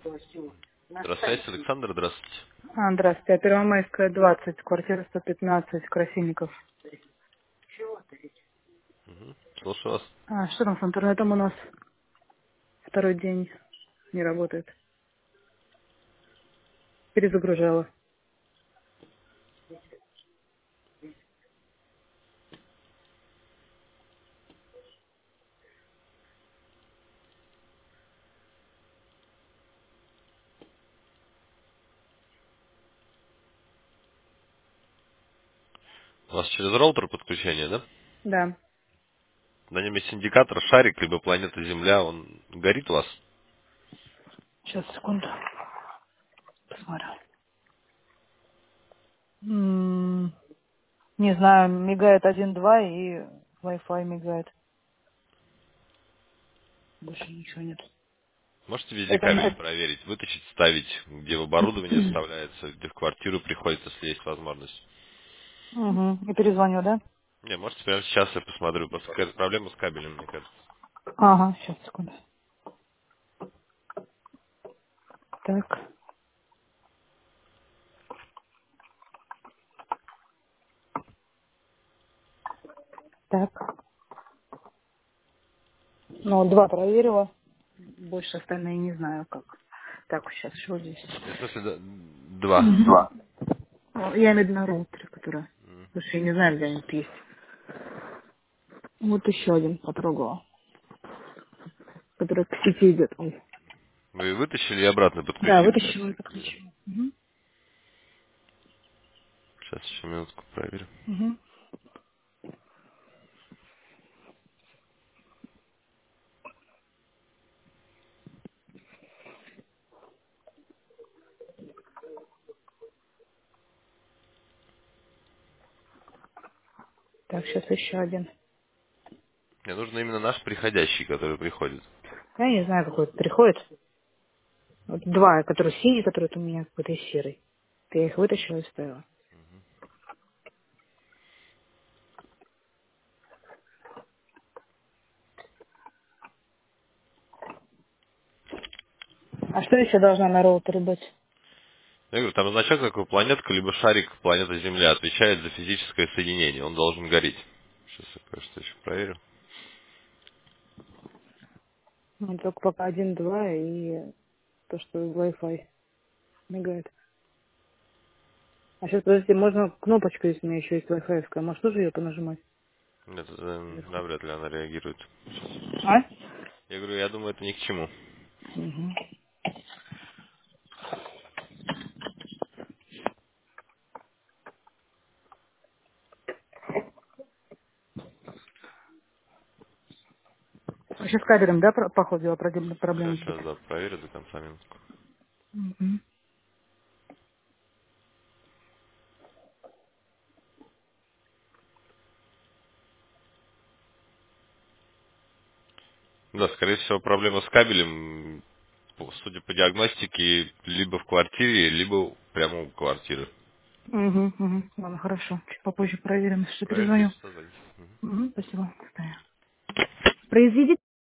Здравствуйте, Александр, здравствуйте. Здравствуйте. Первомайская, 20, квартира 115, Красильников. Слушаю вас. Что там с интернетом у нас? Второй день не работает. Перезагружала. У вас через роутер подключение, да? Да. На нем есть индикатор, шарик, либо планета Земля, он горит у вас? Сейчас, секунду. Посмотрю. Не знаю, мигает 1.2 и Wi-Fi мигает. Больше ничего нет. Можете везде Это... кабели проверить, вытащить, ставить, где в оборудование вставляется, где в квартиру приходится, если есть возможность. Угу. И перезвоню, да? Не, можете прямо сейчас я посмотрю, просто какая-то проблема с кабелем, мне кажется. Ага, сейчас, секунду. Так, так. Ну, 2 проверила. Больше остальные не знаю как. Так, сейчас еще здесь. В смысле, два. Два. Ну, я имею в виду на роутере, которая. Потому что я не знаю, где они есть. Вот еще один потрогала, который к сети идет. Ой. Вы вытащили и обратно Да, подключили, да? вытащила и подключила. Угу. Сейчас еще минутку проверю. Угу. Так, сейчас еще один. Мне нужно именно наш приходящий, который приходит. Я не знаю, какой приходит. Вот два, который синий, который вот у меня какой-то и серый. Я их вытащила и ставила. А что еще должна на роутере быть? Я говорю, там значок такой, планетка, либо шарик, планета Земля, отвечает за физическое соединение. Он должен гореть. Сейчас я кое-что еще проверю. Ну, только пока один, два и то, что Wi-Fi мигает. А сейчас, подождите, можно кнопочку, если у меня еще есть Wi-Fi, может тоже ее понажимать? Нет, навряд ли она реагирует. Сейчас. А? Я говорю, я думаю, это ни к чему. Угу. Сейчас с кабелем, да, походу, проблема будет? Сейчас, да, проверю до конца минутку. Угу. Да, скорее всего, проблема с кабелем, судя по диагностике, либо в квартире, либо прямо у квартиры. Угу, угу. Ладно, хорошо. Чуть попозже проверим, что Проверьте, перезвоню. если созвонитесь. Угу, спасибо. Ставим. Произведи